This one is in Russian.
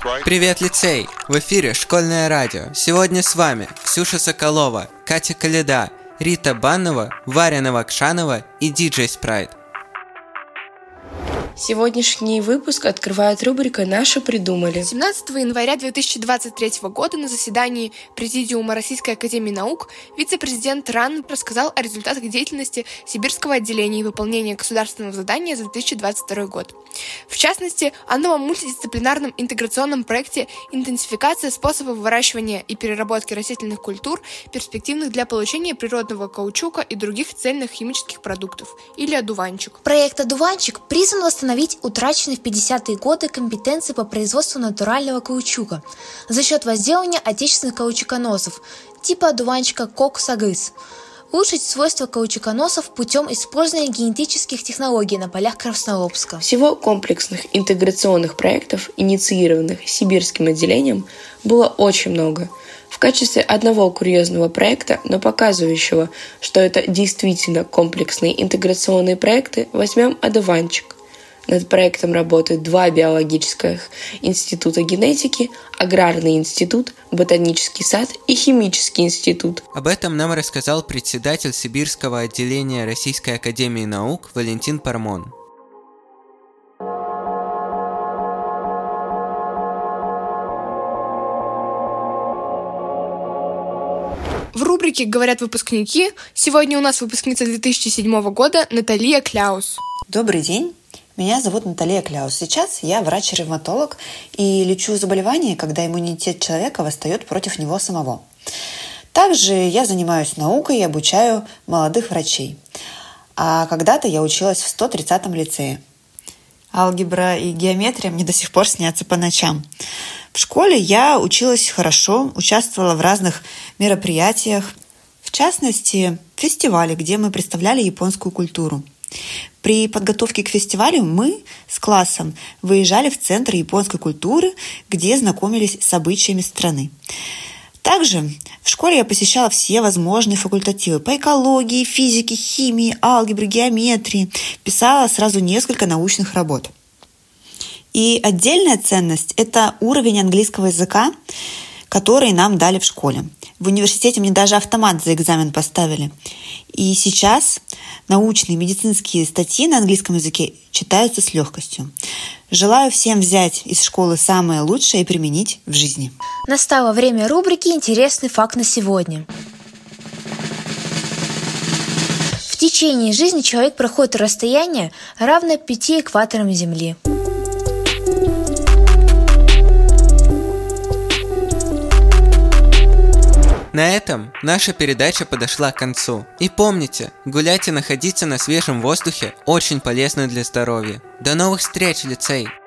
Привет, лицей! В эфире школьное радио. Сегодня с вами Ксюша Соколова, Катя Коляда, Рита Баннова, Варя Новокшанова и диджей Спрайт. Сегодняшний выпуск открывает рубрика «Наши придумали». 17 января 2023 года на заседании Президиума Российской академии наук вице-президент РАН рассказал о результатах деятельности Сибирского отделения и выполнения государственного задания за 2022 год. В частности, о новом мультидисциплинарном интеграционном проекте «Интенсификация способов выращивания и переработки растительных культур, перспективных для получения природного каучука и других цельных химических продуктов» или «Одуванчик». Проект «Одуванчик» призван восстановить утраченные в 50-е годы компетенции по производству натурального каучука за счет возделывания отечественных каучуконосов типа одуванчика Cocos agris, улучшить свойства каучуконосов путем использования генетических технологий на полях Краснообска. Всего комплексных интеграционных проектов, инициированных Сибирским отделением, было очень много. В качестве одного курьезного проекта, но показывающего, что это действительно комплексные интеграционные проекты, возьмем одуванчик. Над проектом работают два биологических института генетики, аграрный институт, ботанический сад и химический институт. Об этом нам рассказал председатель Сибирского отделения Российской академии наук Валентин Пармон. В рубрике «Говорят выпускники» сегодня у нас выпускница 2007 года Наталья Кляус. Добрый день. Меня зовут Наталья Кляус. Сейчас я врач-ревматолог и лечу заболевания, когда иммунитет человека восстает против него самого. Также я занимаюсь наукой и обучаю молодых врачей. А когда-то я училась в 130-м лицее. Алгебра и геометрия мне до сих пор снятся по ночам. В школе я училась хорошо, участвовала в разных мероприятиях, в частности, в фестивале, где мы представляли японскую культуру. При подготовке к фестивалю мы с классом выезжали в Центр японской культуры, где знакомились с обычаями страны. Также в школе я посещала все возможные факультативы по экологии, физике, химии, алгебре, геометрии. Писала сразу несколько научных работ. И отдельная ценность – это уровень английского языка, который нам дали в школе. В университете мне даже автомат за экзамен поставили. И сейчас научные медицинские статьи на английском языке читаются с легкостью. Желаю всем взять из школы самое лучшее и применить в жизни. Настало время рубрики «Интересный факт на сегодня». В течение жизни человек проходит расстояние, равное 5 экваторам Земли. На этом наша передача подошла к концу. И помните, гулять и находиться на свежем воздухе очень полезно для здоровья. До новых встреч, лицей!